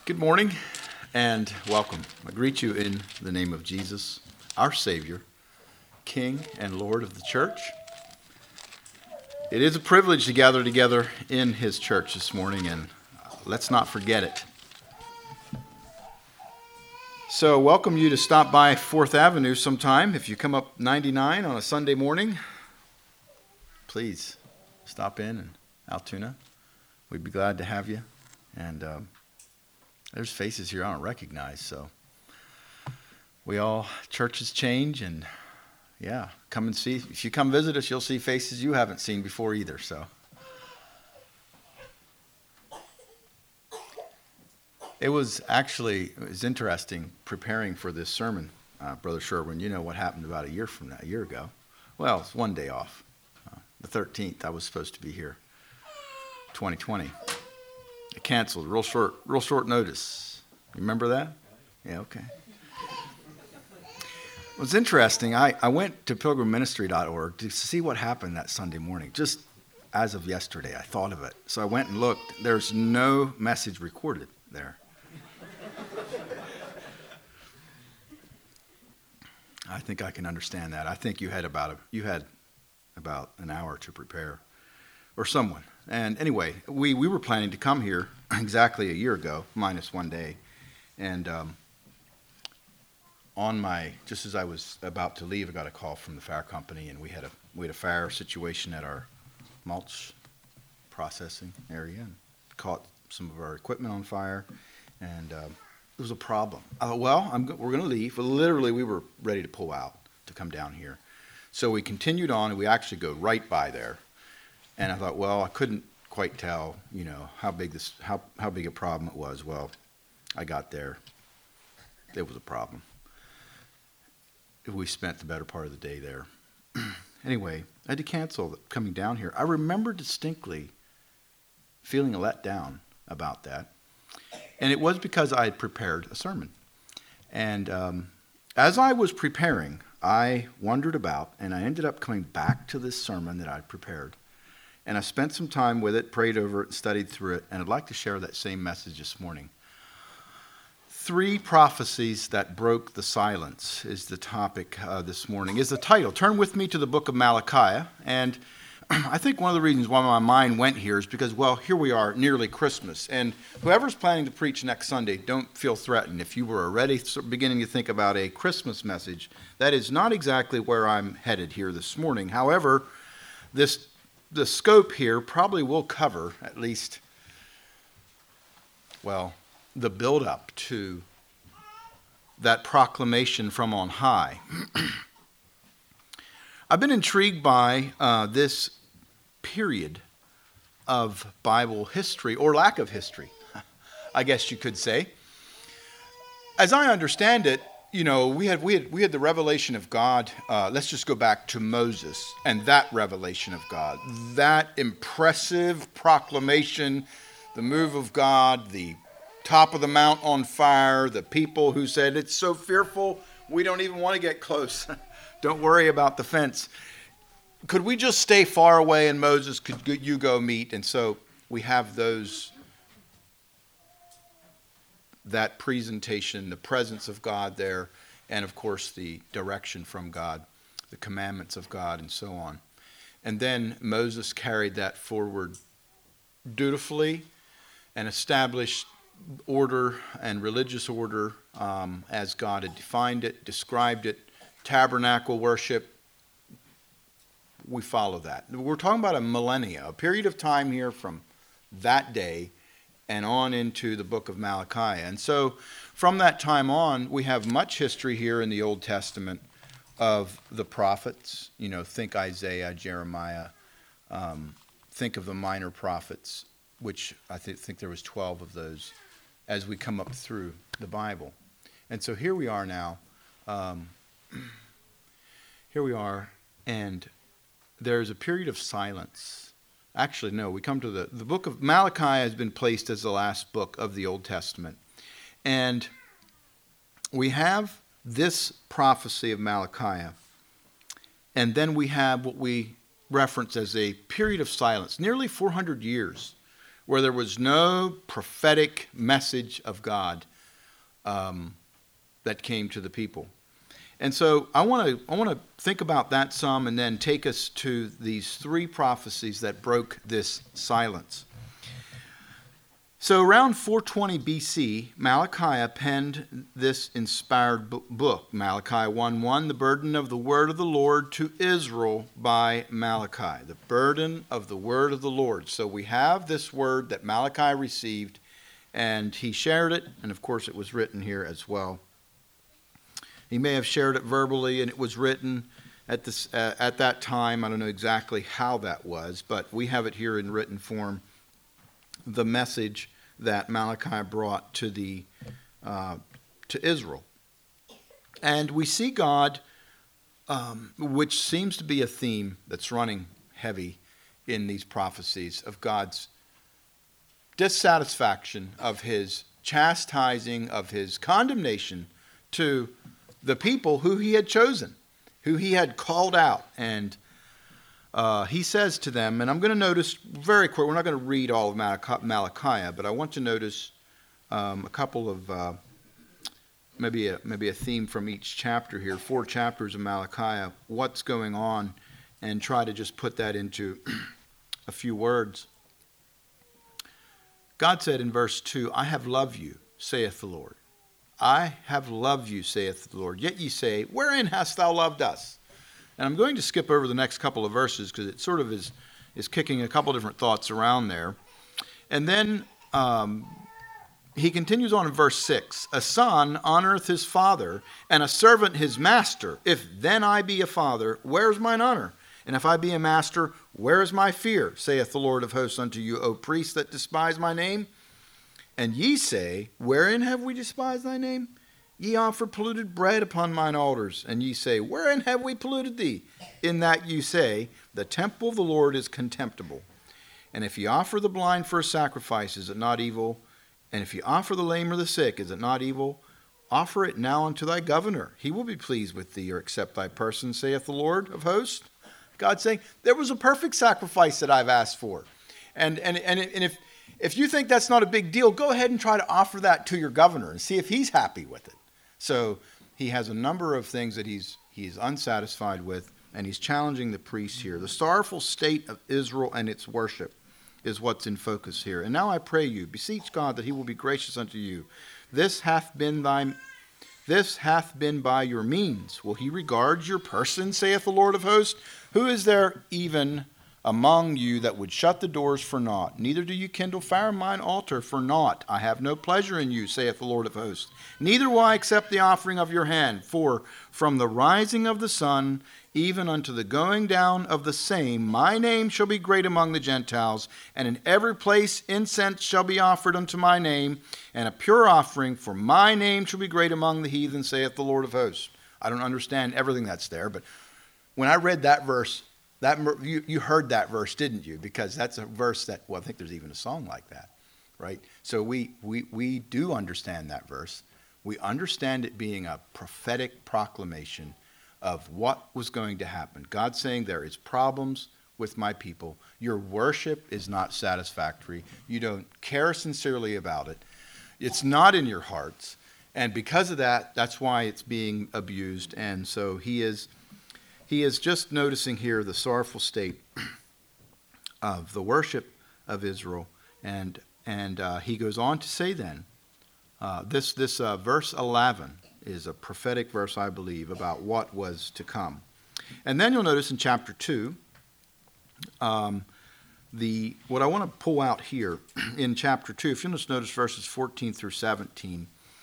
Good morning and welcome. I greet you in the name of Jesus, our Savior, King and Lord of the church. It is a privilege to gather together in His church this morning, and let's not forget it. So welcome you to stop by 4th Avenue sometime. If you come up 99 on a Sunday morning, please stop in Altoona. We'd be glad to have you. And there's faces here I don't recognize, so churches change, and yeah, come and see. If you come visit us, you'll see faces you haven't seen before either, so. It was interesting preparing for this sermon, Brother Sherwin. You know what happened about a year ago. Well, it's one day off. The 13th, I was supposed to be here, 2020. It canceled, real short notice. You remember that? Yeah, okay. It was interesting. I went to pilgrimministry.org to see what happened that Sunday morning. Just as of yesterday, I thought of it. So I went and looked. There's no message recorded there. I think I can understand that. I think you had about an hour to prepare, or someone. And anyway, we were planning to come here exactly a year ago, minus one day. And just as I was about to leave, I got a call from the fire company, and we had a fire situation at our mulch processing area, and caught some of our equipment on fire, and it was a problem. I thought, we're going to leave. But literally, we were ready to pull out to come down here. So we continued on, and we actually go right by there. And I thought, I couldn't quite tell, how big a problem it was. Well, I got there. It was a problem. We spent the better part of the day there. Anyway, I had to cancel coming down here. I remember distinctly feeling let down about that. And it was because I had prepared a sermon. And as I was preparing, I wondered about, and I ended up coming back to this sermon that I'd prepared. And I spent some time with it, prayed over it, studied through it, and I'd like to share that same message this morning. 3 prophecies that broke the silence is the topic this morning, is the title. Turn with me to the book of Malachi. And I think one of the reasons why my mind went here is because, here we are, nearly Christmas. And whoever's planning to preach next Sunday, don't feel threatened. If you were already beginning to think about a Christmas message, that is not exactly where I'm headed here this morning. However, the scope here probably will cover at least, the build-up to that proclamation from on high. I've been intrigued by this period of Bible history, or lack of history, I guess you could say. As I understand it, we had the revelation of God. Let's just go back to Moses and that revelation of God, that impressive proclamation, the move of God, the top of the mount on fire, the people who said, "It's so fearful, we don't even want to get close. Don't worry about the fence. Could we just stay far away, and Moses, could you go meet?" And so we have that presentation, the presence of God there, and of course the direction from God, the commandments of God, and so on. And then Moses carried that forward dutifully and established order and religious order as God had defined it, described it, tabernacle worship. We follow that. We're talking about a millennia, a period of time here from that day and on into the book of Malachi. And so from that time on, we have much history here in the Old Testament of the prophets. Think Isaiah, Jeremiah, think of the minor prophets, which I think there was 12 of those as we come up through the Bible. And so here we are now. Here we are, and there's a period of silence. Actually, no, we come to the book of Malachi has been placed as the last book of the Old Testament. And we have this prophecy of Malachi, and then we have what we reference as a period of silence, nearly 400 years, where there was no prophetic message of God that came to the people. And so I want to think about that some and then take us to these three prophecies that broke this silence. So around 420 BC, Malachi penned this inspired book, Malachi 1:1, the burden of the word of the Lord to Israel by Malachi. The burden of the word of the Lord. So we have this word that Malachi received, and he shared it, and of course it was written here as well. He may have shared it verbally, and it was written at that time. I don't know exactly how that was, but we have it here in written form. The message that Malachi brought to Israel. And we see God, which seems to be a theme that's running heavy in these prophecies, of God's dissatisfaction, of his chastising, of his condemnation to the people who he had chosen, who he had called out. And he says to them, and I'm going to notice very quick, we're not going to read all of Malachi, but I want to notice a couple of, maybe a theme from each chapter here, 4 chapters of Malachi, what's going on, and try to just put that into a few words. God said in verse 2, I have loved you, saith the Lord. I have loved you, saith the Lord. Yet ye say, wherein hast thou loved us? And I'm going to skip over the next couple of verses because it sort of is kicking a couple different thoughts around there. And then he continues on in verse 6. A son honoreth his father, and a servant his master. If then I be a father, where is mine honor? And if I be a master, where is my fear? Saith the Lord of hosts unto you, O priests that despise my name. And ye say, wherein have we despised thy name? Ye offer polluted bread upon mine altars, and ye say, wherein have we polluted thee? In that ye say, the temple of the Lord is contemptible. And if ye offer the blind for a sacrifice, is it not evil? And if ye offer the lame or the sick, is it not evil? Offer it now unto thy governor. He will be pleased with thee, or accept thy person, saith the Lord of hosts. God saying, there was a perfect sacrifice that I've asked for. And if you think that's not a big deal, go ahead and try to offer that to your governor and see if he's happy with it. So he has a number of things that he's unsatisfied with, and he's challenging the priests here. The sorrowful state of Israel and its worship is what's in focus here. And now I pray you, beseech God that he will be gracious unto you. This hath been by your means. Will he regard your person, saith the Lord of hosts? Who is there even among you that would shut the doors for naught? Neither do you kindle fire in mine altar for naught. I have no pleasure in you, saith the Lord of hosts. Neither will I accept the offering of your hand. For from the rising of the sun even unto the going down of the same, my name shall be great among the Gentiles, and in every place incense shall be offered unto my name, and a pure offering, for my name shall be great among the heathen, saith the Lord of hosts. I don't understand everything that's there, but when I read that verse, you heard that verse, didn't you? Because that's a verse that, well, I think there's even a song like that, right? So we do understand that verse. We understand it being a prophetic proclamation of what was going to happen. God saying there is problems with my people. Your worship is not satisfactory. You don't care sincerely about it. It's not in your hearts. And because of that, that's why it's being abused. And so he is just noticing here the sorrowful state of the worship of Israel. And he goes on to say then, this verse 11 is a prophetic verse, I believe, about what was to come. And then you'll notice in chapter 2, what I want to pull out here in chapter 2, if you'll just notice verses 14 through 17.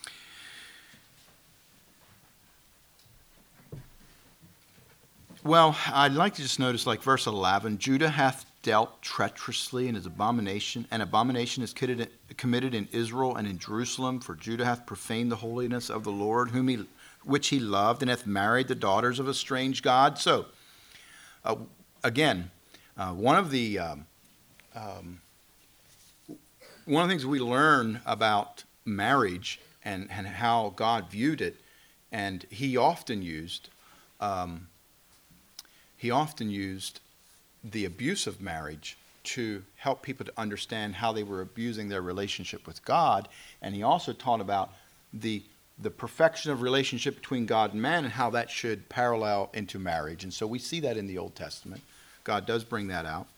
Well, I'd like to just notice like verse 11, Judah hath dealt treacherously in his abomination, and abomination is committed in Israel and in Jerusalem, for Judah hath profaned the holiness of the Lord, which he loved, and hath married the daughters of a strange god. So, again, one of the things we learn about marriage and how God viewed it, and he often used the abuse of marriage to help people to understand how they were abusing their relationship with God. And he also taught about the perfection of relationship between God and man and how that should parallel into marriage. And so we see that in the Old Testament. God does bring that out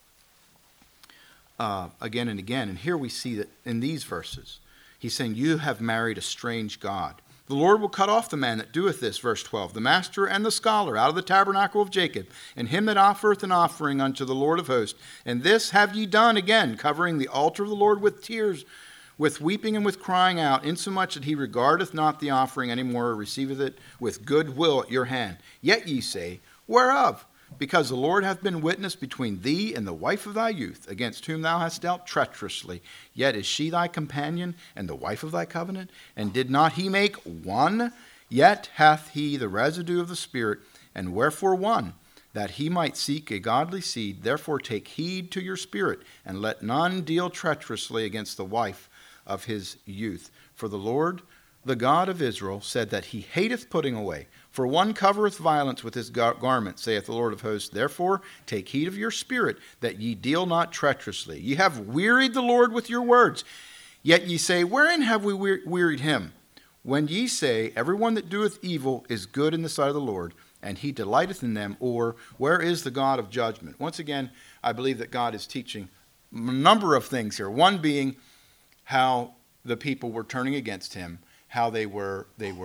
again and again. And here we see that in these verses, he's saying, you have married a strange God. The Lord will cut off the man that doeth this, verse 12, the master and the scholar out of the tabernacle of Jacob, and him that offereth an offering unto the Lord of hosts. And this have ye done again, covering the altar of the Lord with tears, with weeping and with crying out, insomuch that he regardeth not the offering any more, or receiveth it with good will at your hand. Yet ye say, whereof? Because the Lord hath been witness between thee and the wife of thy youth, against whom thou hast dealt treacherously. Yet is she thy companion and the wife of thy covenant? And did not he make one? Yet hath he the residue of the Spirit. And wherefore one? That he might seek a godly seed. Therefore take heed to your spirit, and let none deal treacherously against the wife of his youth. For the Lord, the God of Israel, said that he hateth putting away. For one covereth violence with his garment, saith the Lord of hosts. Therefore take heed of your spirit, that ye deal not treacherously. Ye have wearied the Lord with your words. Yet ye say, wherein have we wearied him? When ye say, every one that doeth evil is good in the sight of the Lord, and he delighteth in them, or where is the God of judgment? Once again, I believe that God is teaching a number of things here. One being how the people were turning against him, how they were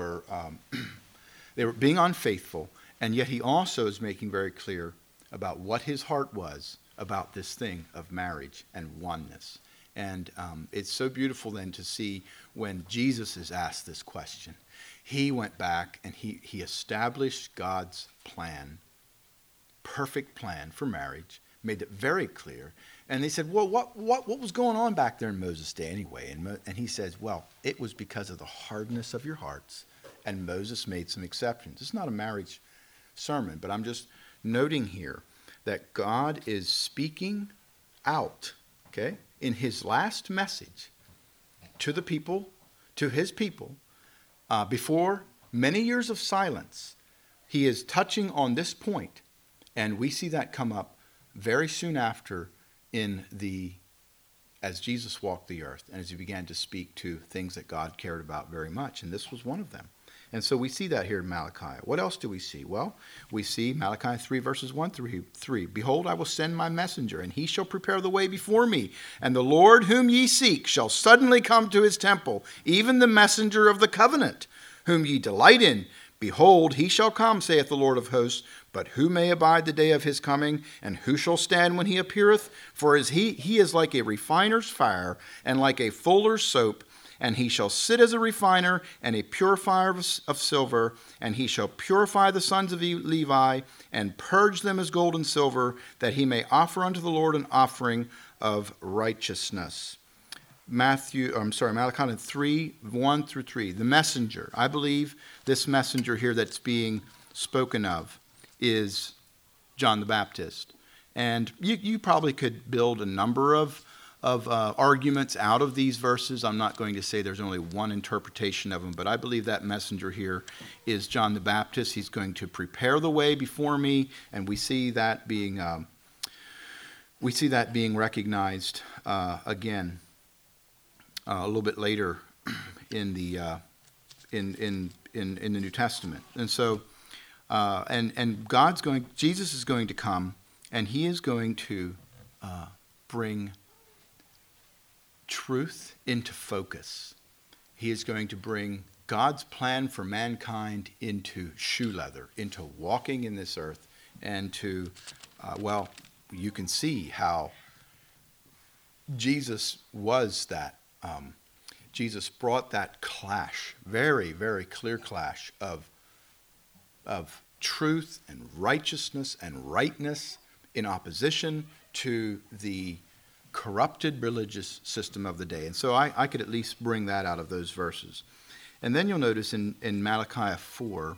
being unfaithful, and yet he also is making very clear about what his heart was about this thing of marriage and oneness. And it's so beautiful then to see when Jesus is asked this question. He went back and he established God's plan, perfect plan for marriage, made it very clear. And they said, well, what was going on back there in Moses' day anyway? And he says, well, it was because of the hardness of your hearts. And Moses made some exceptions. It's not a marriage sermon, but I'm just noting here that God is speaking out, okay, in his last message to the people, to his people, before many years of silence. He is touching on this point, and we see that come up very soon after as Jesus walked the earth and as he began to speak to things that God cared about very much, and this was one of them. And so we see that here in Malachi. What else do we see? Well, we see Malachi 3, verses 1 through 3. Behold, I will send my messenger, and he shall prepare the way before me. And the Lord whom ye seek shall suddenly come to his temple, even the messenger of the covenant, whom ye delight in. Behold, he shall come, saith the Lord of hosts. But who may abide the day of his coming? And who shall stand when he appeareth? For he is like a refiner's fire, and like a fuller's soap. And he shall sit as a refiner and a purifier of silver, and he shall purify the sons of Levi, and purge them as gold and silver, that he may offer unto the Lord an offering of righteousness. Malachi 3, 1 through 3. The messenger. I believe this messenger here that's being spoken of is John the Baptist. And you probably could build a number of arguments out of these verses. I'm not going to say there's only one interpretation of them, but I believe that messenger here is John the Baptist. He's going to prepare the way before me, and we see that being recognized again a little bit later in the New Testament. And so Jesus is going to come, and he is going to bring truth into focus. He is going to bring God's plan for mankind into shoe leather, into walking in this earth, and to, you can see how Jesus was that. Jesus brought that clash, very, very clear clash of truth and righteousness and rightness in opposition to the corrupted religious system of the day. And so I could at least bring that out of those verses. And then you'll notice in Malachi 4,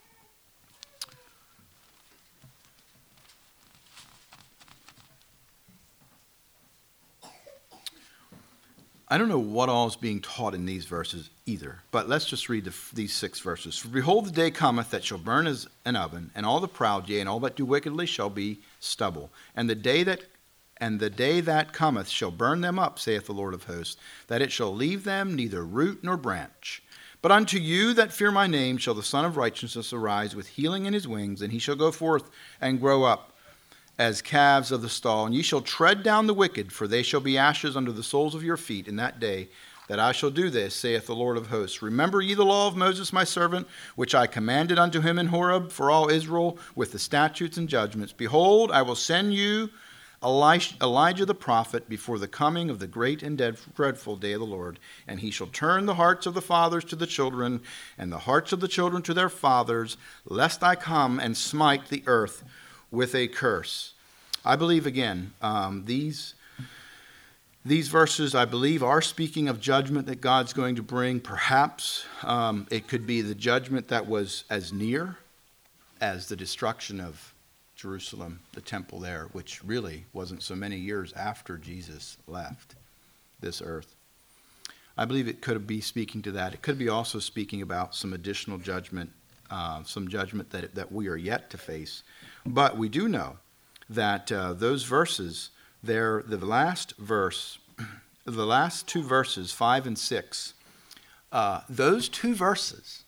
I don't know what all is being taught in these verses either, but let's just read these 6 verses. For behold, the day cometh that shall burn as an oven, and all the proud, yea, and all that do wickedly shall be stubble. And the day that And the day that cometh shall burn them up, saith the Lord of hosts, that it shall leave them neither root nor branch. But unto you that fear my name shall the Son of Righteousness arise with healing in his wings, and he shall go forth and grow up as calves of the stall. And ye shall tread down the wicked, for they shall be ashes under the soles of your feet in that day that I shall do this, saith the Lord of hosts. Remember ye the law of Moses my servant, which I commanded unto him in Horeb for all Israel, with the statutes and judgments. Behold, I will send you Elijah the prophet before the coming of the great and dreadful day of the Lord. And he shall turn the hearts of the fathers to the children, and the hearts of the children to their fathers, lest I come and smite the earth with a curse. I believe, again, these verses, I believe, are speaking of judgment that God's going to bring. Perhaps it could be the judgment that was as near as the destruction of Jerusalem, the temple there, which really wasn't so many years after Jesus left this earth. I believe it could be speaking to that. It could be also speaking about some additional judgment, some judgment that we are yet to face. But we do know that those verses, the last two verses, 5 and 6, those two verses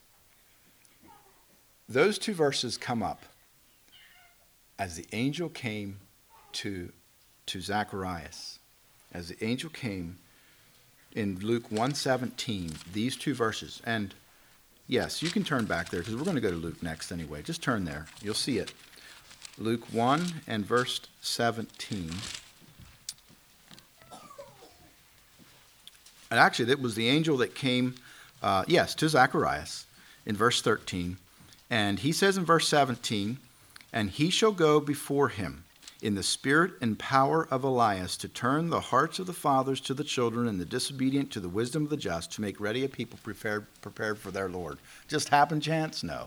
come up as the angel came to Zacharias. As the angel came in Luke 1:17, these two verses. And yes, you can turn back there because we're going to go to Luke next anyway. Just turn there. You'll see it. Luke 1 and verse 17. And actually, it was the angel that came, to Zacharias in verse 13. And he says in verse 17, and he shall go before him in the spirit and power of Elias to turn the hearts of the fathers to the children and the disobedient to the wisdom of the just, to make ready a people prepared for their Lord. Just happen chance? No.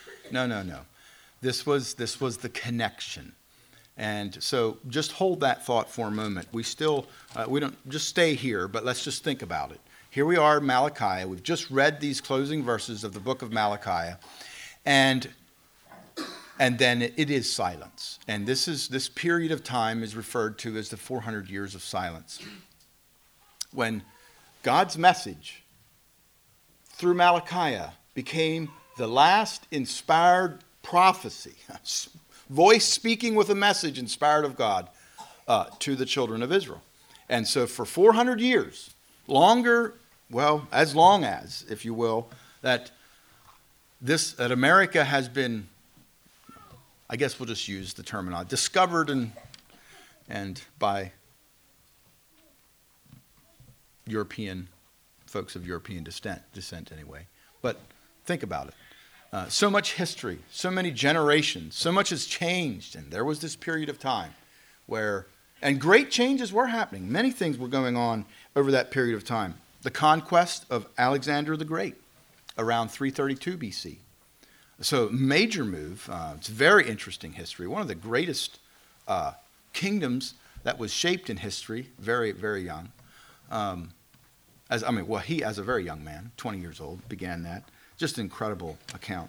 This was the connection. And so just hold that thought for a moment. We don't just stay here, but let's just think about it. Here we are, Malachi. We've just read these closing verses of the book of Malachi. And then it is silence. And this period of time is referred to as the 400 years of silence. When God's message through Malachi became the last inspired prophecy, voice speaking with a message inspired of God to the children of Israel. And so for 400 years, as long as, if you will, that America has been, I guess we'll just use the terminology, discovered and by European folks of European descent anyway. But think about it. So much history, so many generations, so much has changed. And there was this period of time and great changes were happening. Many things were going on over that period of time. The conquest of Alexander the Great around 332 BC. So major move. It's very interesting history. One of the greatest kingdoms that was shaped in history, very, very young. He, as a very young man, 20 years old, began that. Just an incredible account.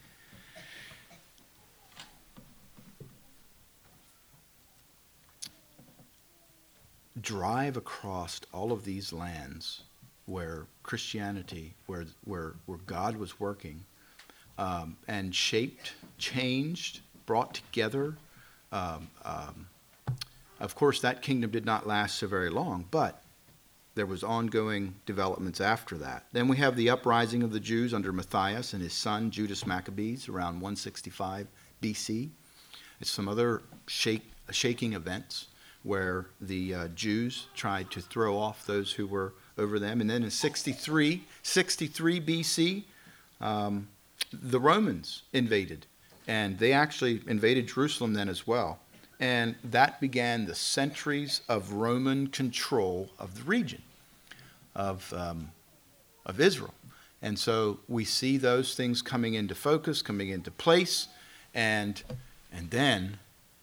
Drive across all of these lands where Christianity, where God was working, and shaped, changed, brought together. Of course, that kingdom did not last so very long, but there was ongoing developments after that. Then we have the uprising of the Jews under Matthias and his son Judas Maccabees around 165 BC. It's some other shaking events where the Jews tried to throw off those who were over them. And then in 63 BC, the Romans invaded. And they actually invaded Jerusalem then as well. And that began the centuries of Roman control of the region of Israel. And so we see those things coming into focus, coming into place, and then,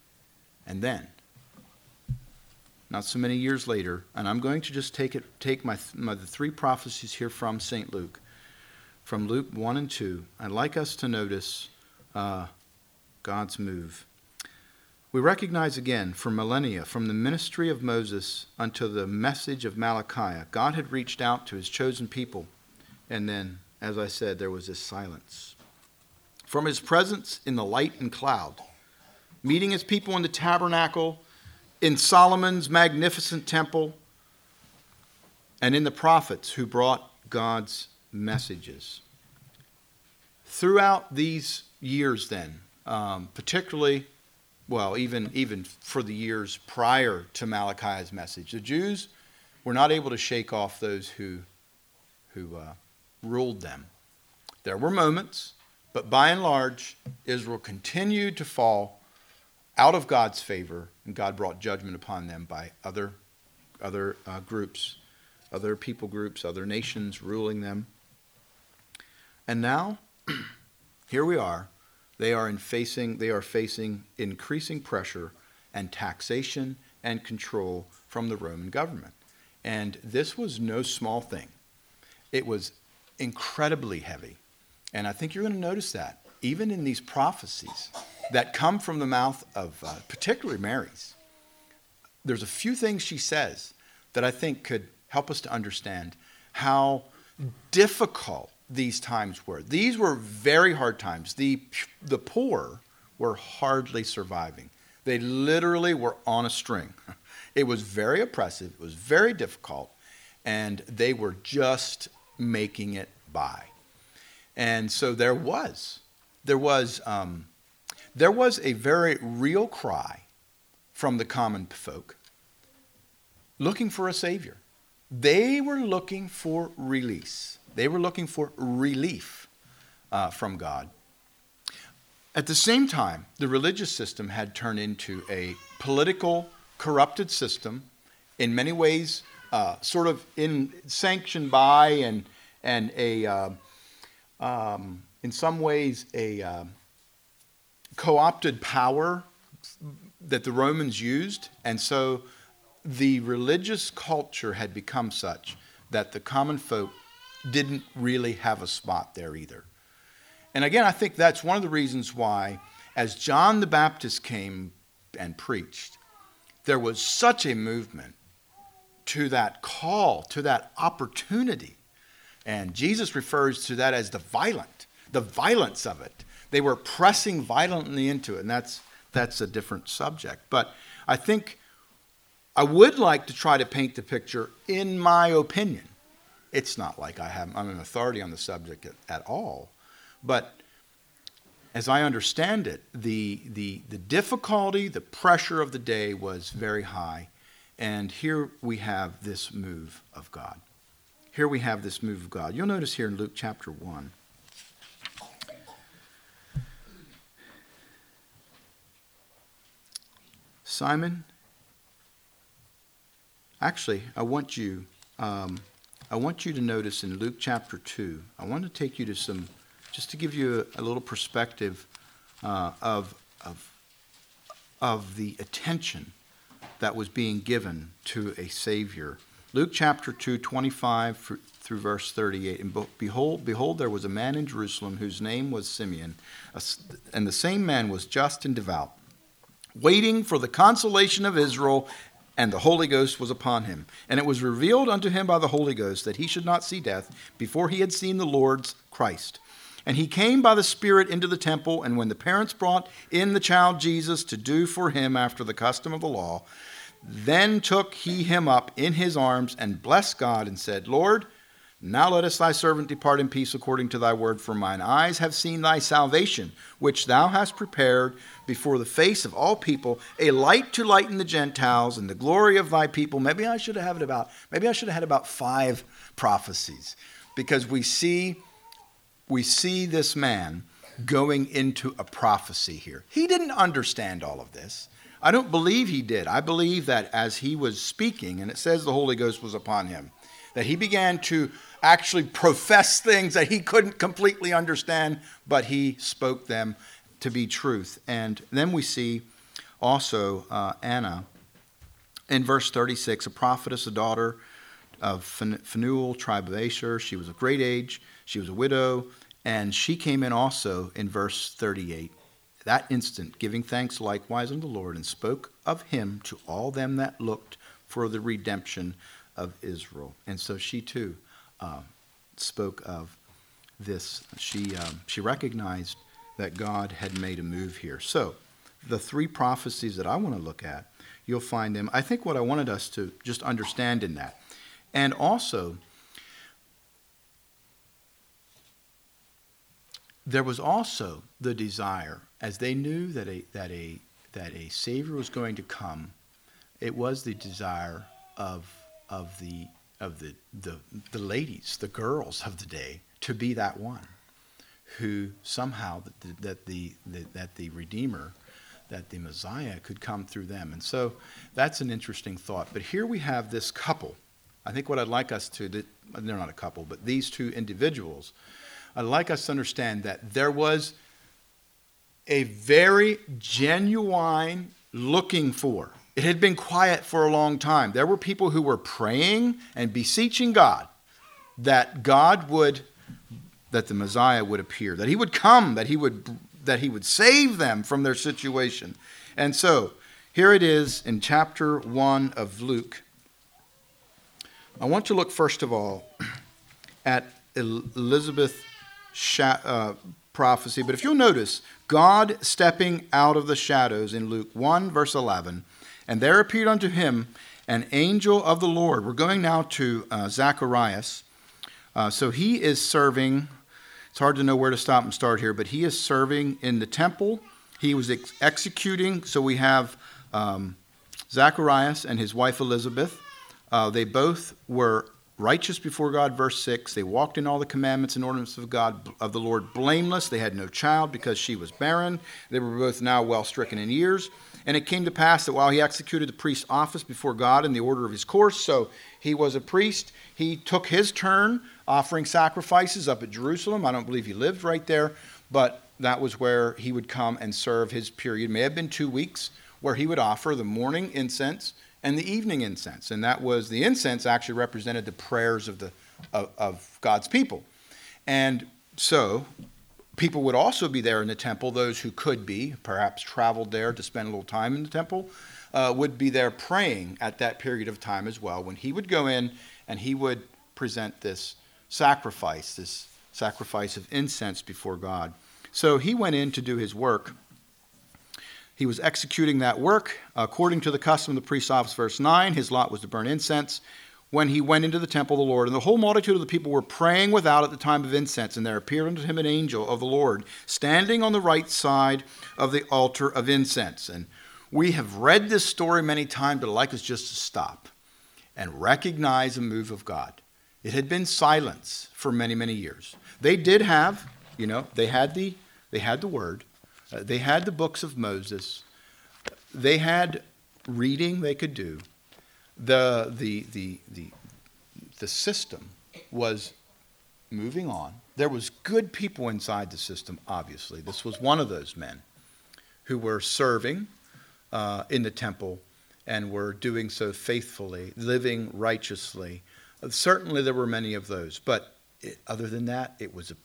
not so many years later, and I'm going to just take the three prophecies here from St. Luke, from Luke 1 and 2. I'd like us to notice God's move. We recognize again, for millennia, from the ministry of Moses until the message of Malachi, God had reached out to his chosen people. And then, as I said, there was this silence. From his presence in the light and cloud, meeting his people in the tabernacle, in Solomon's magnificent temple, and in the prophets who brought God's messages. Throughout these years then, particularly, well, even for the years prior to Malachi's message, the Jews were not able to shake off those who ruled them. There were moments, but by and large, Israel continued to fall out of God's favor, and God brought judgment upon them by other groups, other people groups, other nations ruling them. And now, here we are. They are facing increasing pressure and taxation and control from the Roman government. And this was no small thing. It was incredibly heavy. And I think you're going to notice that, even in these prophecies that come from the mouth of particularly Mary's. There's a few things she says that I think could help us to understand how difficult these times were. These were very hard times. The poor were hardly surviving. They literally were on a string. It was very oppressive. It was very difficult. And they were just making it by. And so there was a very real cry from the common folk looking for a Savior. They were looking for release. They were looking for relief from God. At the same time, the religious system had turned into a political, corrupted system, in many ways sort of sanctioned by and in some ways a co-opted power that the Romans used. And so the religious culture had become such that the common folk didn't really have a spot there either. And again, I think that's one of the reasons why, as John the Baptist came and preached, there was such a movement to that call, to that opportunity. And Jesus refers to that as the violence of it. They were pressing violently into it, and that's a different subject. But I think I would like to try to paint the picture, in my opinion. It's not like I'm an authority on the subject at all. But as I understand it, the difficulty, the pressure of the day was very high. And here we have this move of God. Here we have this move of God. You'll notice here in Luke chapter 1. Simon, actually, I want you to notice in Luke chapter 2, I want to take you to just to give you a little perspective of the attention that was being given to a Savior. Luke chapter 2, 25 through verse 38. And behold, there was a man in Jerusalem whose name was Simeon, and the same man was just and devout, waiting for the consolation of Israel, and the Holy Ghost was upon him. And it was revealed unto him by the Holy Ghost that he should not see death before he had seen the Lord's Christ. And he came by the Spirit into the temple, and when the parents brought in the child Jesus to do for him after the custom of the law, then took he him up in his arms and blessed God and said, Lord, now lettest thy servant depart in peace according to thy word, for mine eyes have seen thy salvation, which thou hast prepared before the face of all people, a light to lighten the Gentiles and the glory of thy people. Maybe I should have had about 5 prophecies, because we see this man going into a prophecy here. He didn't understand all of this. I don't believe he did. I believe that as he was speaking, and it says the Holy Ghost was upon him, that he began to actually profess things that he couldn't completely understand, but he spoke them to be truth. And then we see also Anna in verse 36, a prophetess, a daughter of Phanuel, tribe of Asher. She was of great age. She was a widow. And she came in also in verse 38. that instant, giving thanks likewise unto the Lord, and spoke of him to all them that looked for the redemption of Israel. And so she too spoke of this. She recognized that God had made a move here. So the three prophecies that I want to look at, you'll find them. I think what I wanted us to just understand in that. And also, there was also the desire, as they knew that a Savior was going to come, it was the desire of the ladies, the girls of the day, to be that one who somehow that the Redeemer, that the Messiah could come through them. And so that's an interesting thought. But here we have this couple. I think what I'd like us to, they're not a couple, but these two individuals, I'd like us to understand that there was a very genuine looking for. It had been quiet for a long time. There were people who were praying and beseeching God that that the Messiah would appear, that he would come, that he would save them from their situation. And so, here it is in chapter 1 of Luke. I want to look first of all at Elizabeth's prophecy. But if you'll notice, God stepping out of the shadows in Luke 1, verse 11, and there appeared unto him an angel of the Lord. We're going now to Zacharias. So he is serving. It's hard to know where to stop and start here, but he is serving in the temple. He was executing. So we have Zacharias and his wife Elizabeth. They both were righteous before God, verse 6. They walked in all the commandments and ordinances of God, of the Lord, blameless. They had no child because she was barren. They were both now well stricken in years. And it came to pass that while he executed the priest's office before God in the order of his course, so he was a priest, he took his turn offering sacrifices up at Jerusalem. I don't believe he lived right there, but that was where he would come and serve his period. It may have been 2 weeks where he would offer the morning incense and the evening incense. And that was, the incense actually represented the prayers of God's people. And so people would also be there in the temple. Those who could be, perhaps traveled there to spend a little time in the temple, would be there praying at that period of time as well, when he would go in and he would present this sacrifice of incense before God. So he went in to do his work. He was executing that work according to the custom of the priest's office, verse 9. His lot was to burn incense when he went into the temple of the Lord. And the whole multitude of the people were praying without at the time of incense. And there appeared unto him an angel of the Lord, standing on the right side of the altar of incense. And we have read this story many times, but I'd like us just to stop and recognize a move of God. It had been silence for many, many years. They did have, they had the word. They had the books of Moses. They had reading they could do. The system was moving on. There was good people inside the system, obviously. This was one of those men who were serving in the temple and were doing so faithfully, living righteously. Certainly there were many of those. But other than that, it wasn't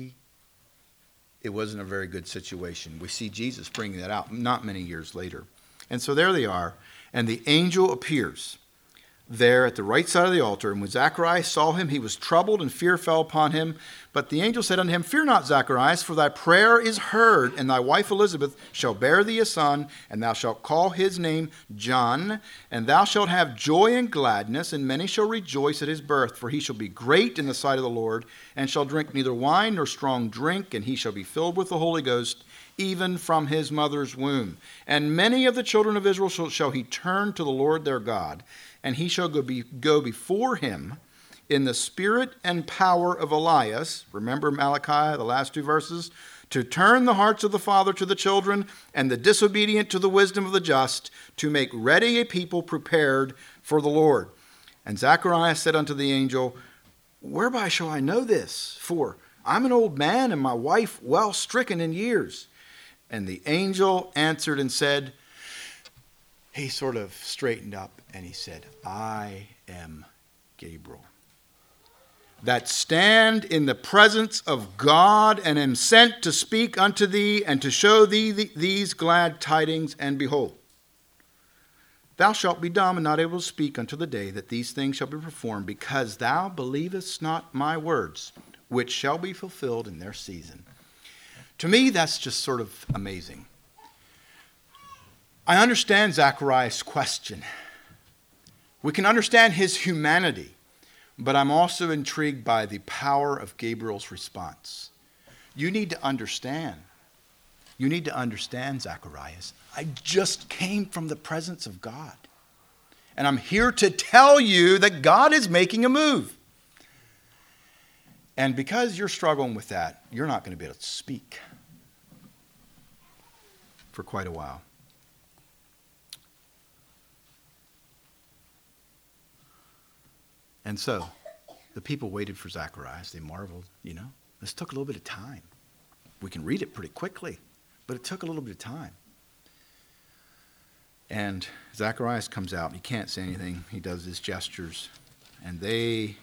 a very good situation. We see Jesus bringing that out not many years later. And so there they are. And the angel appears there at the right side of the altar. And when Zacharias saw him, he was troubled, and fear fell upon him. But the angel said unto him, Fear not, Zacharias, for thy prayer is heard, and thy wife Elizabeth shall bear thee a son, and thou shalt call his name John. And thou shalt have joy and gladness, and many shall rejoice at his birth. For he shall be great in the sight of the Lord, and shall drink neither wine nor strong drink, and he shall be filled with the Holy Ghost, even from his mother's womb. And many of the children of Israel shall he turn to the Lord their God, and he shall go before him in the spirit and power of Elias. Remember Malachi, the last 2 verses? To turn the hearts of the father to the children, and the disobedient to the wisdom of the just, to make ready a people prepared for the Lord. And Zacharias said unto the angel, Whereby shall I know this? For I'm an old man, and my wife well stricken in years. And the angel answered and said, he sort of straightened up and he said, I am Gabriel. that stand in the presence of God, and am sent to speak unto thee, and to show thee these glad tidings. And behold, thou shalt be dumb and not able to speak until the day that these things shall be performed, because thou believest not my words, which shall be fulfilled in their season. To me, that's just sort of amazing. I understand Zacharias' question. We can understand his humanity. But I'm also intrigued by the power of Gabriel's response. You need to understand. You need to understand, Zacharias. I just came from the presence of God. And I'm here to tell you that God is making a move. And because you're struggling with that, you're not going to be able to speak for quite a while. And so, the people waited for Zacharias. They marveled, This took a little bit of time. We can read it pretty quickly, but it took a little bit of time. And Zacharias comes out. He can't say anything. He does his gestures. And they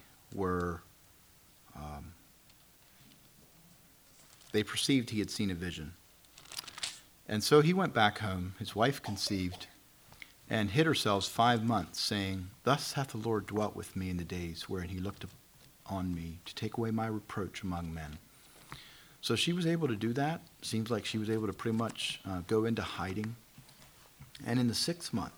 perceived he had seen a vision. And so he went back home. His wife conceived and hid herself 5 months, saying, Thus hath the Lord dwelt with me in the days wherein he looked on me to take away my reproach among men. So she was able to do that. Seems like she was able to pretty much go into hiding. And in the 6th month,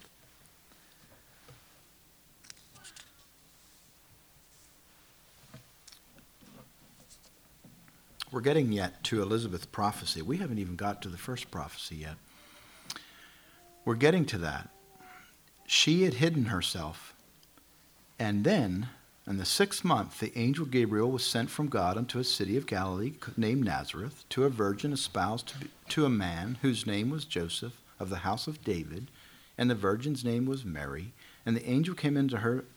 we're getting yet to Elizabeth's prophecy. We haven't even got to the first prophecy yet. We're getting to that. She had hidden herself. And then, in the 6th month, the angel Gabriel was sent from God unto a city of Galilee named Nazareth, to a virgin espoused to a man whose name was Joseph, of the house of David, and the virgin's name was Mary. And the angel came unto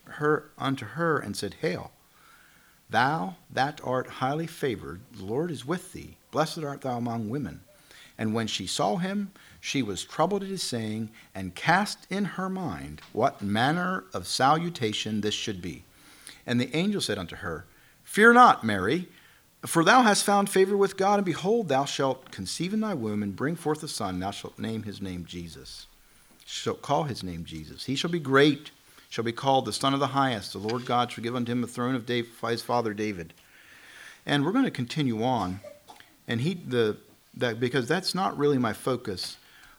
her and said, Hail, thou that art highly favored, the Lord is with thee. Blessed art thou among women. And when she saw him, she was troubled at his saying, and cast in her mind what manner of salutation this should be. And the angel said unto her, Fear not, Mary, for thou hast found favor with God, and behold, thou shalt conceive in thy womb, and bring forth a son, and thou shalt name his name Jesus. Shalt call his name Jesus. He shall be great, shall be called the Son of the Highest. The Lord God shall give unto him the throne of his father David. And we're going to continue on, and because that's not really my focus.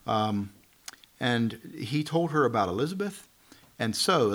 And he told her about Elizabeth. And so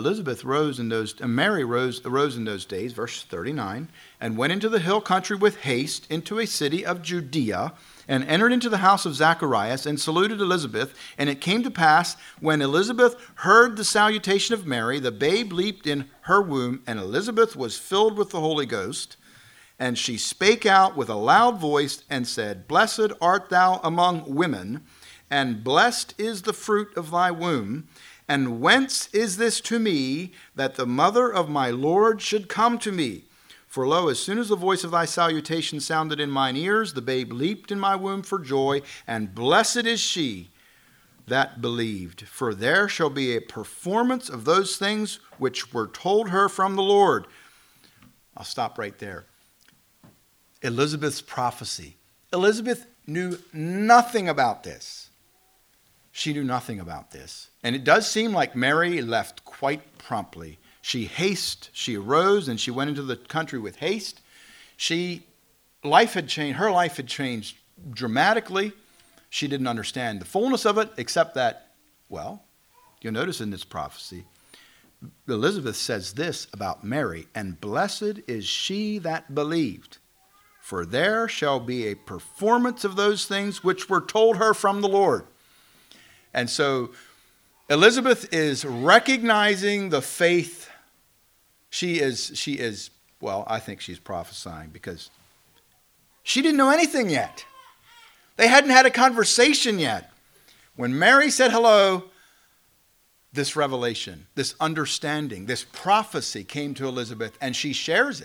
Mary arose in those days, verse 39, and went into the hill country with haste into a city of Judea, and entered into the house of Zacharias, and saluted Elizabeth. And it came to pass, when Elizabeth heard the salutation of Mary, the babe leaped in her womb, and Elizabeth was filled with the Holy Ghost. And she spake out with a loud voice, and said, Blessed art thou among women, and blessed is the fruit of thy womb. And whence is this to me, that the mother of my Lord should come to me? For lo, as soon as the voice of thy salutation sounded in mine ears, the babe leaped in my womb for joy, and blessed is she that believed. For there shall be a performance of those things which were told her from the Lord. I'll stop right there. Elizabeth's prophecy. Elizabeth knew nothing about this. She knew nothing about this. And it does seem like Mary left quite promptly. She arose and she went into the country with haste. Her life had changed dramatically. She didn't understand the fullness of it, except that, well, you'll notice in this prophecy, Elizabeth says this about Mary, and blessed is she that believed, for there shall be a performance of those things which were told her from the Lord. And so Elizabeth is recognizing the faith. She is, well, I think she's prophesying because she didn't know anything yet. They hadn't had a conversation yet. When Mary said hello, this revelation, this understanding, this prophecy came to Elizabeth, and she shares it.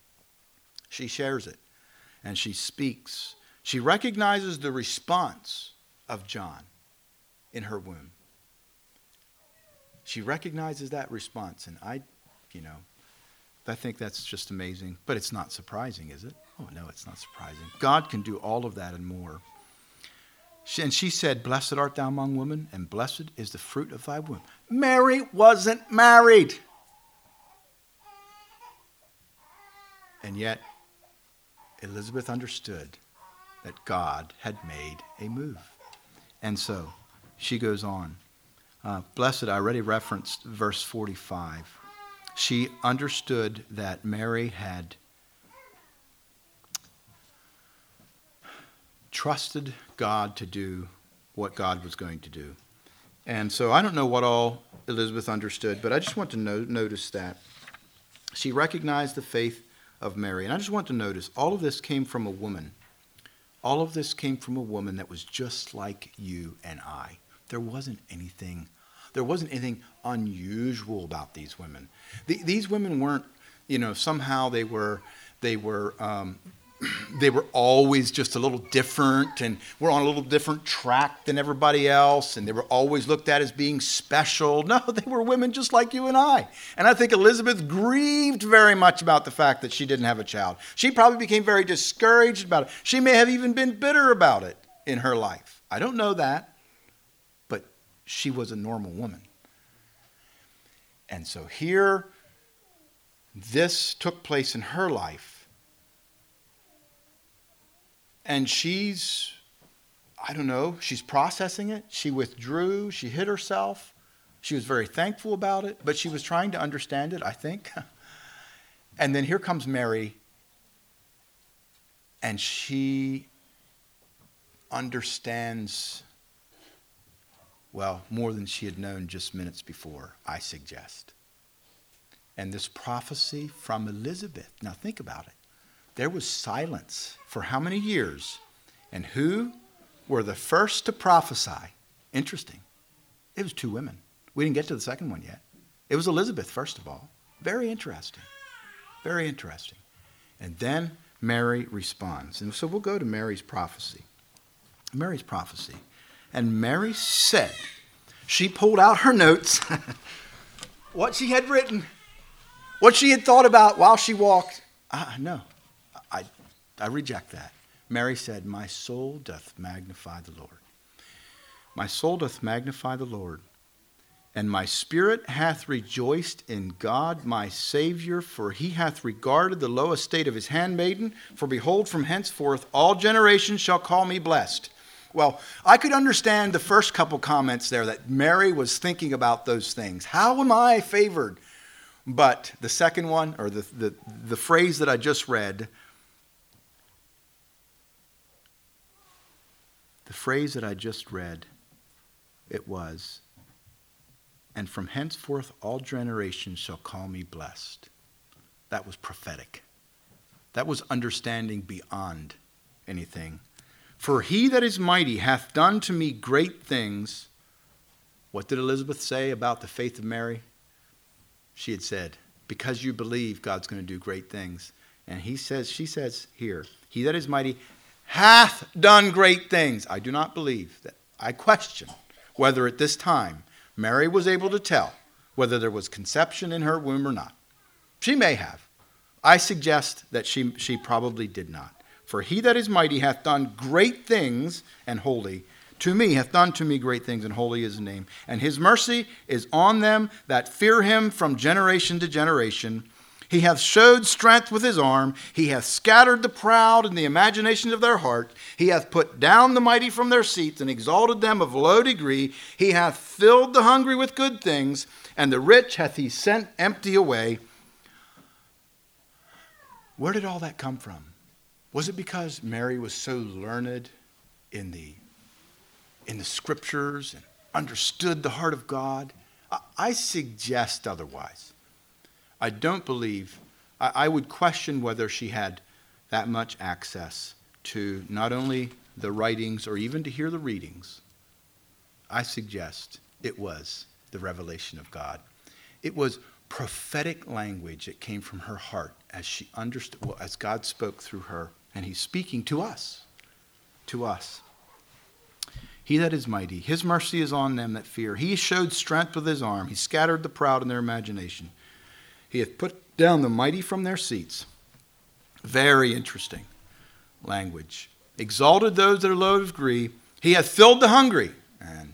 She shares it, and she speaks. She recognizes the response of John in her womb. She recognizes that response, and I think that's just amazing. But it's not surprising, is it? Oh, no, it's not surprising. God can do all of that and more. And she said, blessed art thou among women, and blessed is the fruit of thy womb. Mary wasn't married. And yet, Elizabeth understood that God had made a move. And so, she goes on. Blessed, I already referenced verse 45. She understood that Mary had trusted God to do what God was going to do. And so I don't know what all Elizabeth understood, but I just want to notice that she recognized the faith of Mary. And I just want to notice all of this came from a woman. All of this came from a woman that was just like you and I. There wasn't anything unusual about these women. These women weren't, somehow they were always just a little different and were on a little different track than everybody else, and they were always looked at as being special. No, they were women just like you and I. And I think Elizabeth grieved very much about the fact that she didn't have a child. She probably became very discouraged about it. She may have even been bitter about it in her life. I don't know that, but she was a normal woman. And so here, this took place in her life. And she's processing it. She withdrew. She hid herself. She was very thankful about it, but she was trying to understand it, I think. And then here comes Mary, and she understands, well, more than she had known just minutes before, I suggest. And this prophecy from Elizabeth, now think about it. There was silence for how many years? And who were the first to prophesy? Interesting. It was two women. We didn't get to the second one yet. It was Elizabeth, first of all. Very interesting. Very interesting. And then Mary responds. And so we'll go to Mary's prophecy. Mary's prophecy. And Mary said, she pulled out her notes, what she had written, what she had thought about while she walked. No. I reject that. Mary said, my soul doth magnify the Lord. My soul doth magnify the Lord. And my spirit hath rejoiced in God my Savior, for he hath regarded the low estate of his handmaiden. For behold, from henceforth all generations shall call me blessed. Well, I could understand the first couple comments there that Mary was thinking about those things. How am I favored? But the second one, or the phrase that I just read, it was, and from henceforth all generations shall call me blessed. That was prophetic. That was understanding beyond anything. For he that is mighty hath done to me great things. What did Elizabeth say about the faith of Mary? She had said, because you believe, God's going to do great things. And she says here, he that is mighty hath done great things. I do not believe that. I question whether at this time Mary was able to tell whether there was conception in her womb or not. She may have. I suggest that she probably did not. For he that is mighty hath done great things, and holy to me, hath done to me great things, and holy is his name. And his mercy is on them that fear him from generation to generation. He hath showed strength with his arm. He hath scattered the proud in the imagination of their heart. He hath put down the mighty from their seats and exalted them of low degree. He hath filled the hungry with good things, and the rich hath he sent empty away. Where did all that come from? Was it because Mary was so learned in the scriptures and understood the heart of God? I suggest otherwise. I don't believe, I would question whether she had that much access to not only the writings or even to hear the readings. I suggest it was the revelation of God. It was prophetic language that came from her heart as she understood, well, as God spoke through her, and he's speaking to us. To us. He that is mighty, his mercy is on them that fear. He showed strength with his arm. He scattered the proud in their imagination. He hath put down the mighty from their seats. Very interesting language. Exalted those that are low of degree. He hath filled the hungry. And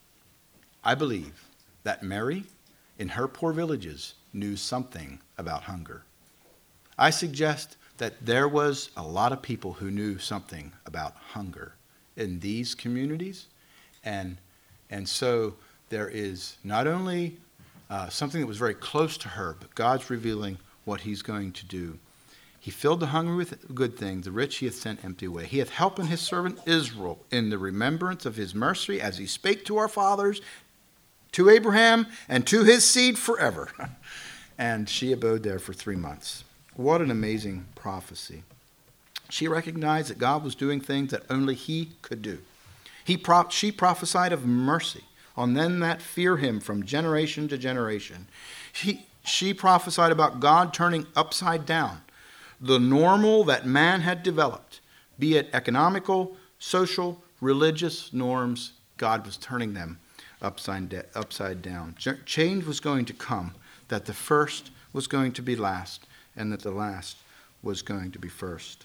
I believe that Mary, in her poor villages, knew something about hunger. I suggest that there was a lot of people who knew something about hunger in these communities. And so there is not only something that was very close to her, but God's revealing what he's going to do. He filled the hungry with good things, the rich he hath sent empty away. He hath helped his servant Israel in the remembrance of his mercy, as he spake to our fathers, to Abraham, and to his seed forever. And she abode there for 3 months. What an amazing prophecy. She recognized that God was doing things that only he could do. She prophesied of mercy on them that fear him from generation to generation. She prophesied about God turning upside down the normal that man had developed, be it economical, social, religious norms. God was turning them upside down. Change was going to come, that the first was going to be last, and that the last was going to be first.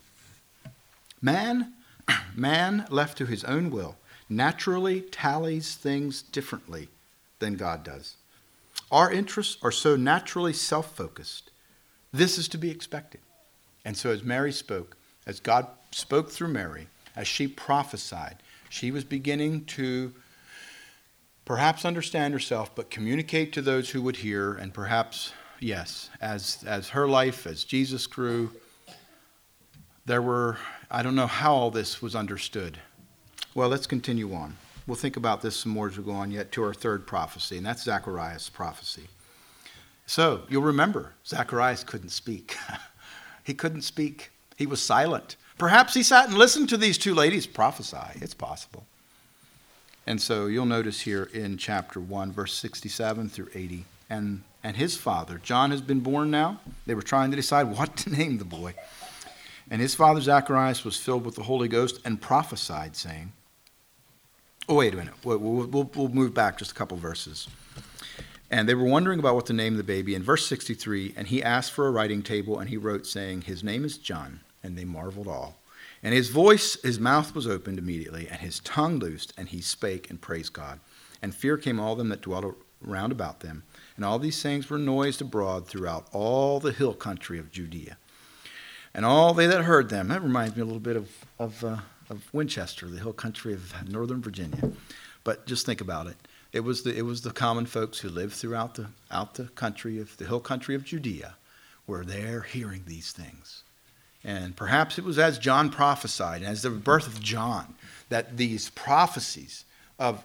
Man left to his own will, naturally tallies things differently than God does. Our interests are so naturally self-focused. This is to be expected. And so as Mary spoke, as God spoke through Mary, as she prophesied, she was beginning to perhaps understand herself, but communicate to those who would hear. And perhaps, yes, as her life, as Jesus grew, there were, I don't know how all this was understood. Well, let's continue on. We'll think about this some more as we go on yet to our third prophecy, and that's Zacharias' prophecy. So you'll remember, Zacharias couldn't speak. He couldn't speak. He was silent. Perhaps he sat and listened to these two ladies prophesy. It's possible. And so you'll notice here in chapter 1, verse 67 through 80, and his father, John has been born now. They were trying to decide what to name the boy. And his father Zacharias was filled with the Holy Ghost and prophesied, saying, oh, wait a minute. We'll move back just a couple verses. And they were wondering about what to name the baby. In verse 63, and he asked for a writing table, and he wrote, saying, his name is John. And they marveled all. And his mouth was opened immediately, and his tongue loosed, and he spake and praised God. And fear came all them that dwelt round about them. And all these things were noised abroad throughout all the hill country of Judea. And all they that heard them, that reminds me a little bit of Winchester, the hill country of northern Virginia. But just think about it. It was the common folks who lived throughout the country of the hill country of Judea, were there hearing these things. And perhaps it was as John prophesied, as the birth of John, that these prophecies of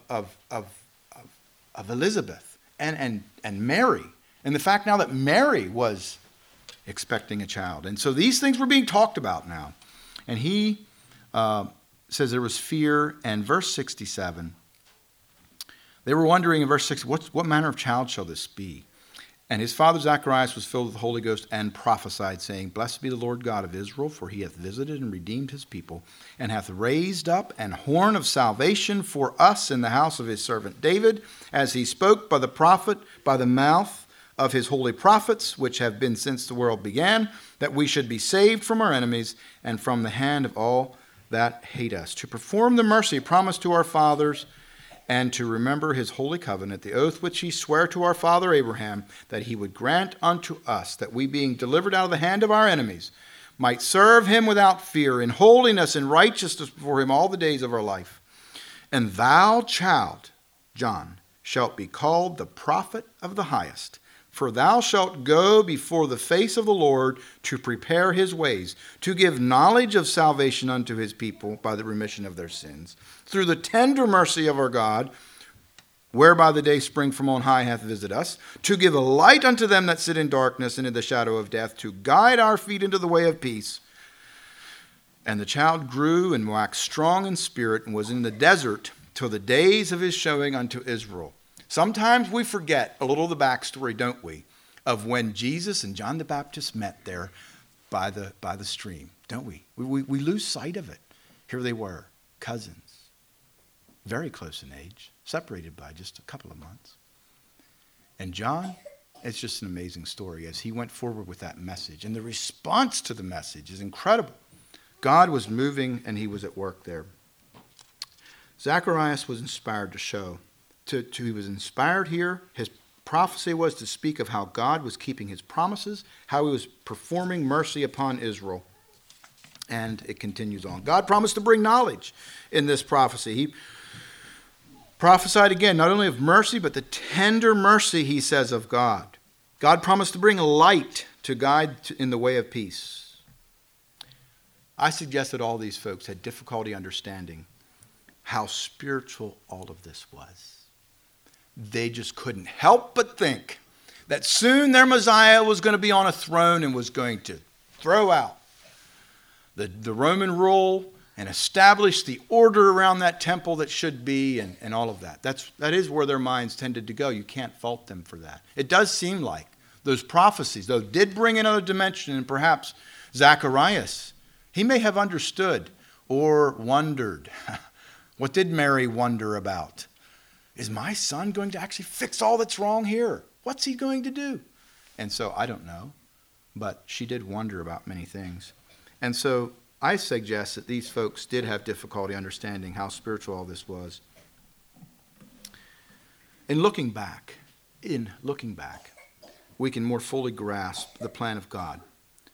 Elizabeth and Mary, and the fact now that Mary was expecting a child. And so these things were being talked about now. And he says there was fear. And verse 67, they were wondering in verse 6, what manner of child shall this be? And his father Zacharias was filled with the Holy Ghost and prophesied, saying, blessed be the Lord God of Israel, for he hath visited and redeemed his people, and hath raised up an horn of salvation for us in the house of his servant David, as he spoke by the prophet, by the mouth of his holy prophets, which have been since the world began, that we should be saved from our enemies and from the hand of all that hate us, to perform the mercy promised to our fathers, and to remember his holy covenant, the oath which he sware to our father Abraham, that he would grant unto us, that we, being delivered out of the hand of our enemies, might serve him without fear, in holiness and righteousness before him all the days of our life. And thou, child, John, shalt be called the prophet of the highest, for thou shalt go before the face of the Lord to prepare his ways, to give knowledge of salvation unto his people by the remission of their sins, through the tender mercy of our God, whereby the day spring from on high hath visited us, to give a light unto them that sit in darkness and in the shadow of death, to guide our feet into the way of peace. And the child grew and waxed strong in spirit, and was in the desert till the days of his showing unto Israel. Sometimes we forget a little of the backstory, don't we, of when Jesus and John the Baptist met there by the stream, don't we? We lose sight of it. Here they were, cousins, very close in age, separated by just a couple of months. And John It's just an amazing story as he went forward with that message. And the response to the message is incredible. God was moving and he was at work there. Zacharias was inspired to show. He was inspired here. His prophecy was to speak of how God was keeping his promises, how he was performing mercy upon Israel. And it continues on. God promised to bring knowledge in this prophecy. He prophesied again, not only of mercy, but the tender mercy, he says, of God. God promised to bring light to guide in the way of peace. I suggest that all these folks had difficulty understanding how spiritual all of this was. They just couldn't help but think that soon their Messiah was going to be on a throne and was going to throw out the Roman rule and establish the order around that temple that should be and all of that. That is where their minds tended to go. You can't fault them for that. It does seem like those prophecies, though, did bring another dimension, and perhaps Zacharias, he may have understood or wondered. What did Mary wonder about? Is my son going to actually fix all that's wrong here? What's he going to do? And so I don't know, but she did wonder about many things. And so I suggest that these folks did have difficulty understanding how spiritual all this was. In looking back, we can more fully grasp the plan of God.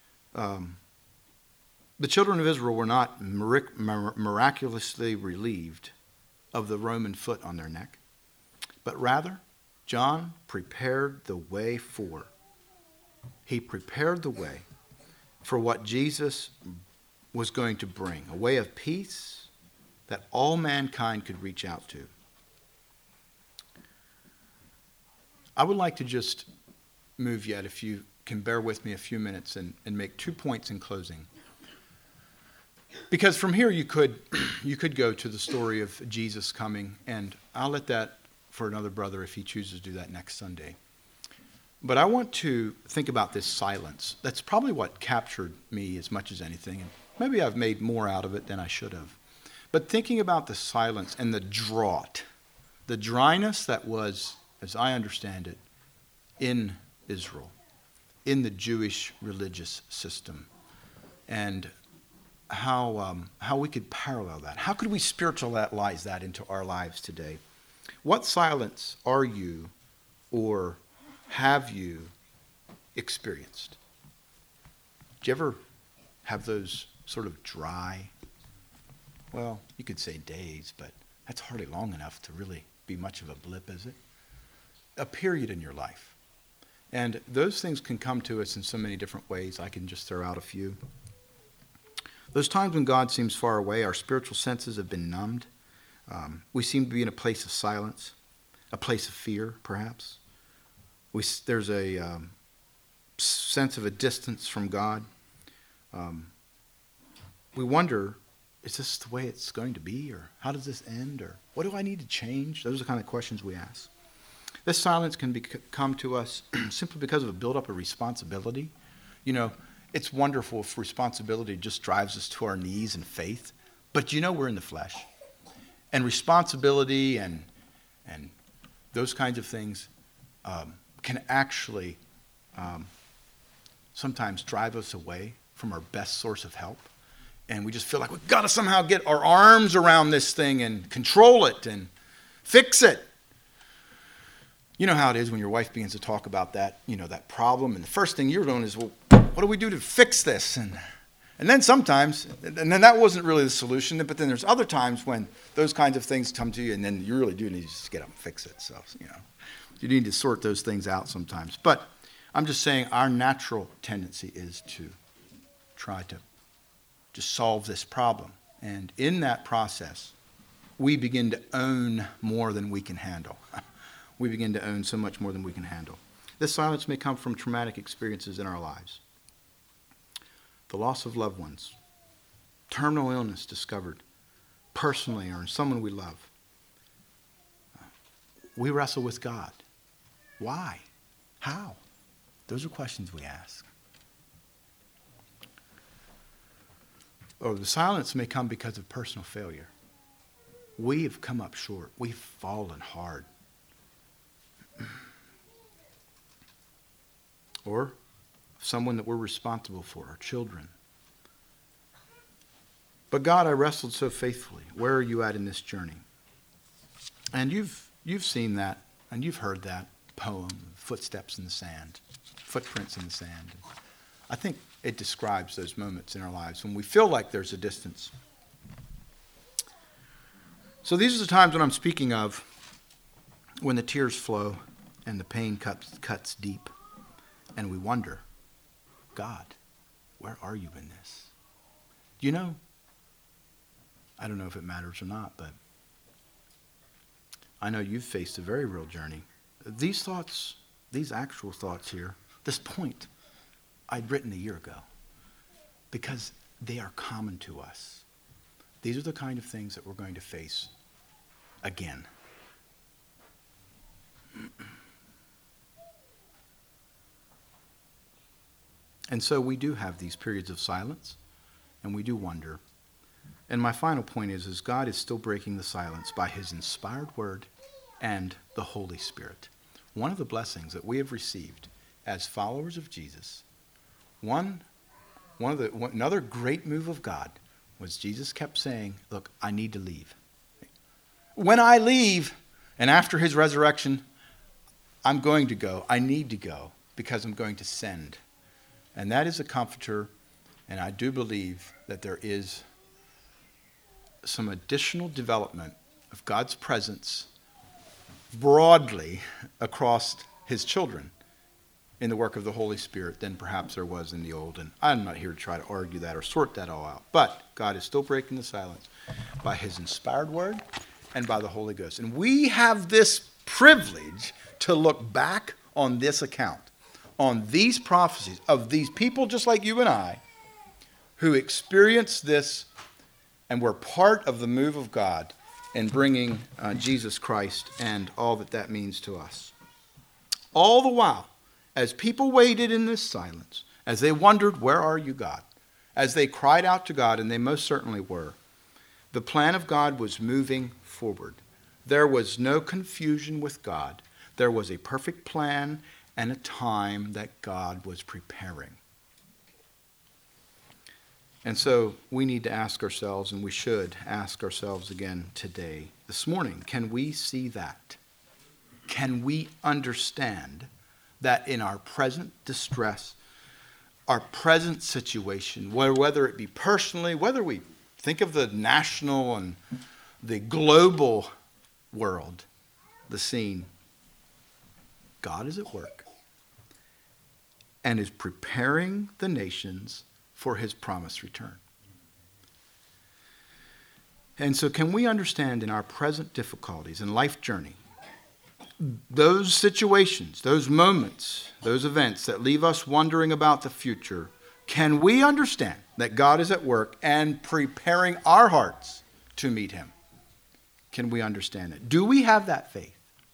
The children of Israel were not miraculously relieved of the Roman foot on their neck, but rather, John prepared the way for. He prepared the way for what Jesus was going to bring, a way of peace that all mankind could reach out to. I would like to just move yet, if you can bear with me a few minutes, and make 2 points in closing. Because from here you could go to the story of Jesus coming, and I'll let that for another brother if he chooses to do that next Sunday. But I want to think about this silence. That's probably what captured me as much as anything, and maybe I've made more out of it than I should have. But thinking about the silence and the drought, the dryness that was, as I understand it, in Israel, in the Jewish religious system, and how we could parallel that. How could we spiritualize that into our lives today? What silence are you or have you experienced? Did you ever have those sort of dry, well, you could say days, but that's hardly long enough to really be much of a blip, is it? A period in your life. And those things can come to us in so many different ways. I can just throw out a few. Those times when God seems far away, our spiritual senses have been numbed. We seem to be in a place of silence, a place of fear, perhaps. There's a sense of a distance from God. We wonder, is this the way it's going to be? Or how does this end? Or what do I need to change? Those are the kind of questions we ask. This silence can come to us simply because of a buildup of responsibility. You know, it's wonderful if responsibility just drives us to our knees in faith. But we're in the flesh. And responsibility and those kinds of things can actually sometimes drive us away from our best source of help. And we just feel like we've got to somehow get our arms around this thing and control it and fix it. You know how it is when your wife begins to talk about that, that problem, and the first thing you're doing is, well, what do we do to fix this? And then sometimes, and then that wasn't really the solution, but then there's other times when those kinds of things come to you, and then you really do need to just get up and fix it. So, you need to sort those things out sometimes. But I'm just saying our natural tendency is to try to just solve this problem. And in that process, we begin to own more than we can handle. We begin to own so much more than we can handle. This silence may come from traumatic experiences in our lives. The loss of loved ones, terminal illness discovered personally or in someone we love. We wrestle with God. Why? How? Those are questions we ask. Or the silence may come because of personal failure. We have come up short. We've fallen hard. or someone that we're responsible for, our children. But God, I wrestled so faithfully. Where are you at in this journey? And you've seen that, and you've heard that poem, Footsteps in the Sand, Footprints in the Sand. I think it describes those moments in our lives when we feel like there's a distance. So these are the times when I'm speaking of, when the tears flow and the pain cuts deep, and we wonder, God, where are you in this? You know, I don't know if it matters or not, but I know you've faced a very real journey. These thoughts, these actual thoughts here, this point, I'd written a year ago because they are common to us. These are the kind of things that we're going to face again. And so we do have these periods of silence, and we do wonder. And my final point is God is still breaking the silence by his inspired word and the Holy Spirit. One of the blessings that we have received as followers of Jesus, another great move of God was Jesus kept saying, look, I need to leave. When I leave, and after his resurrection, I'm going to go. I need to go because I'm going to send. And that is a comforter, and I do believe that there is some additional development of God's presence broadly across his children in the work of the Holy Spirit than perhaps there was in the old. And I'm not here to try to argue that or sort that all out. But God is still breaking the silence by his inspired word and by the Holy Ghost. And we have this privilege to look back on this account, on these prophecies of these people just like you and I who experienced this and were part of the move of God in bringing Jesus Christ and all that that means to us. All the while, as people waited in this silence, as they wondered, where are you, God? As they cried out to God, and they most certainly were, the plan of God was moving forward. There was no confusion with God. There was a perfect plan and a time that God was preparing. And so we need to ask ourselves, and we should ask ourselves again today, this morning, can we see that? Can we understand that in our present distress, our present situation, whether it be personally, whether we think of the national and the global world, the scene, God is at work and is preparing the nations for his promised return. And so can we understand in our present difficulties and life journey, those situations, those moments, those events that leave us wondering about the future, can we understand that God is at work and preparing our hearts to meet him? Can we understand it? Do we have that faith?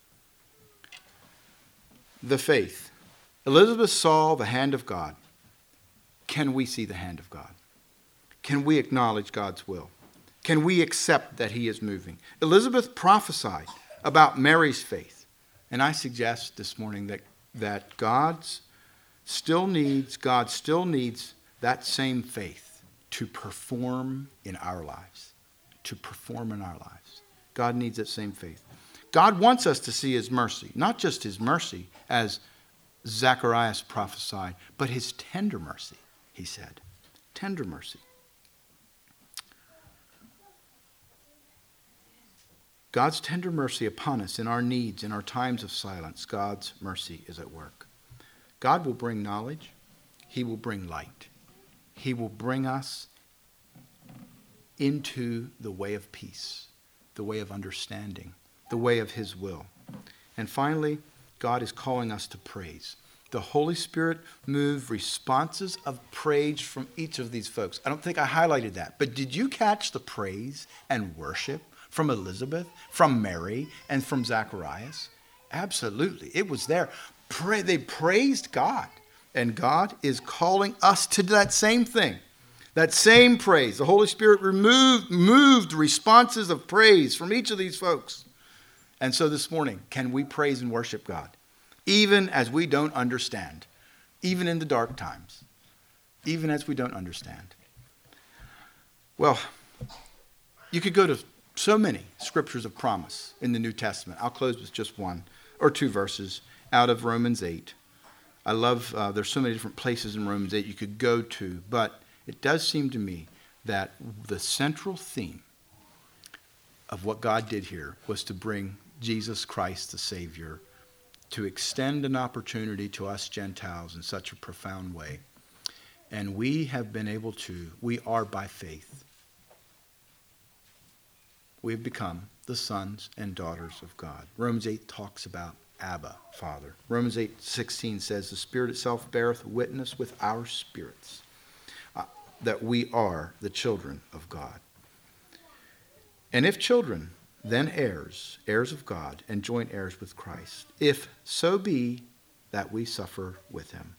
The faith. Elizabeth saw the hand of God. Can we see the hand of God? Can we acknowledge God's will? Can we accept that he is moving? Elizabeth prophesied about Mary's faith. And I suggest this morning that God still needs that same faith to perform in our lives. To perform in our lives. God needs that same faith. God wants us to see his mercy, not just his mercy as Zacharias prophesied, but his tender mercy, he said. Tender mercy. God's tender mercy upon us in our needs, in our times of silence, God's mercy is at work. God will bring knowledge. He will bring light. He will bring us into the way of peace, the way of understanding, the way of his will. And finally, God is calling us to praise. The Holy Spirit moved responses of praise from each of these folks. I don't think I highlighted that, but did you catch the praise and worship from Elizabeth, from Mary, and from Zacharias? Absolutely. It was there. They praised God, and God is calling us to that same thing, that same praise. The Holy Spirit moved responses of praise from each of these folks. And so this morning, can we praise and worship God? Even as we don't understand, even in the dark times, even as we don't understand. Well, you could go to so many scriptures of promise in the New Testament. I'll close with just one or two verses out of Romans 8. I love, there's so many different places in Romans 8 you could go to, but it does seem to me that the central theme of what God did here was to bring Jesus Christ the Savior, to extend an opportunity to us Gentiles in such a profound way. And we are by faith. We have become the sons and daughters of God. Romans 8 talks about Abba, Father. Romans 8:16 says, the Spirit itself beareth witness with our spirits that we are the children of God. And if children, then heirs, heirs of God, and joint heirs with Christ, if so be that we suffer with him,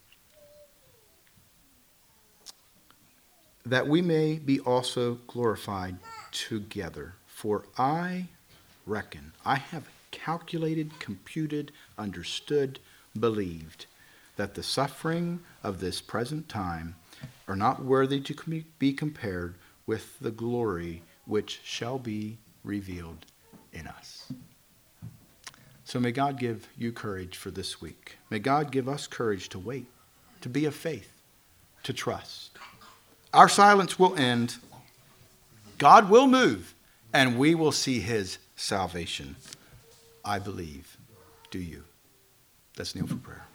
that we may be also glorified together. For I reckon, I have calculated, computed, understood, believed, that the suffering of this present time are not worthy to be compared with the glory which shall be revealed in us. So may God give you courage for this week. May God give us courage to wait, to be of faith, to trust. Our silence will end. God will move, and we will see his salvation. I believe. Do you? Let's kneel for prayer.